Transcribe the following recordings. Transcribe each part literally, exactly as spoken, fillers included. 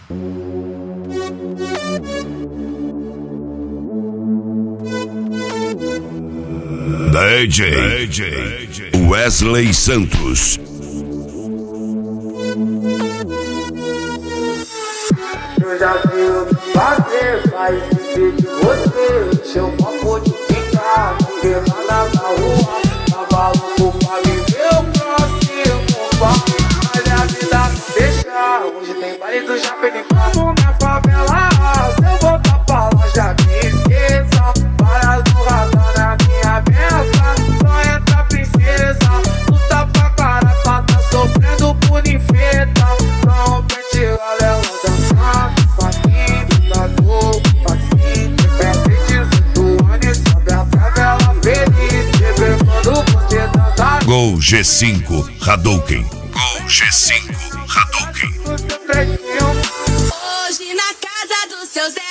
D J, D J Wesley Santos. Eu já vi o que fazer, faz viver de você. Seu papo de ficar, porque lá na rua tava louco pra viver o próximo papo. Mas é a vida não deixa, hoje tem baile do Japão como na favela. Se eu voltar pra lá já me esqueça, várias do radar na minha mesa. Só entra princesa, luta pra cara, tá, tá sofrendo por infeta. Não pente ela dançando, faquinha, tá dor, facinho. Perde dezoito anos, sobe a favela feliz. Bebê quando você dança. Gol G cinco Hadouken. Gol G cinco Hadouken. Hoje na casa do seu Zé.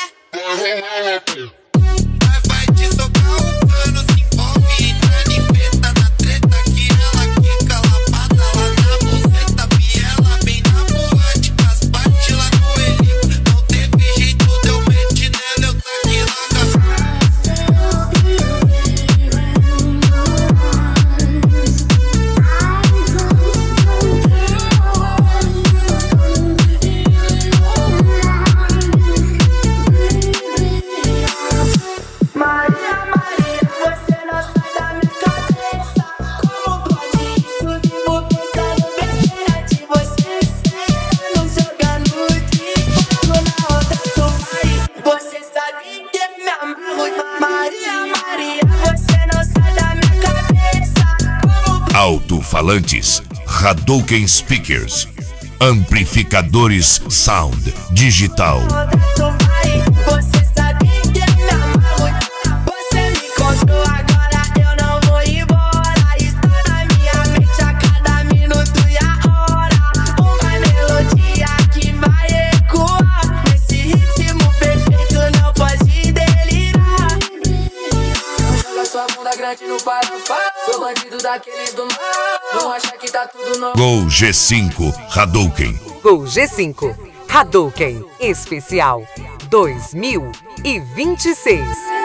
Vai te socar um pano, se envolve, entra em feta na treta que ela quica lapada lá na buceta. Vi ela bem na boate, as partes lá no Eli. Não teve jeito, deu mete nela, eu taqui lá. Maria, Maria, você não sai da minha cabeça. Como pode isso? Vivo pensando besteira de você. Não jogando de fogo na outra tu vai. Você sabe que me amarro. Maria, Maria, você não sai da minha cabeça. Como Alto-falantes Hadouken Speakers. Amplificadores Sound Digital. tu vai. Você sabe que me amarro. Você me encontrou agora, eu não vou embora. Está na minha mente a cada minuto e a hora. Uma melodia que vai ecoar. Nesse ritmo perfeito não pode delirar. Joga sua bunda grande no parafá. Sou bandido daqueles do mar. Não acha que tá tudo normal. Gol G cinco Hadouken. Gol G cinco Hadouken Especial dois mil e vinte e seis.